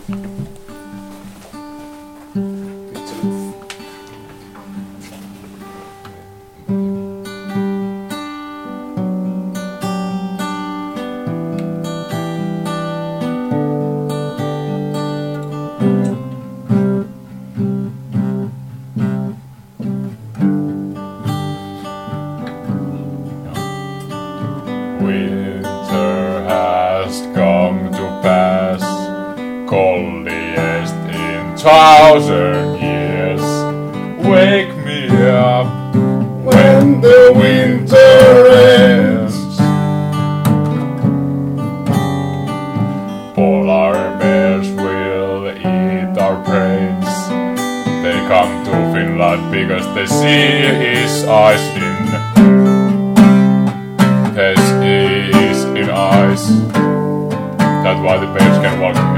Winter has come to pass, coldest in 1,000 years. Wake me up when the winter ends. Polar bears will eat our brains. They come to Finland because the sea is iced in. Is in ice. That's why the bears can walk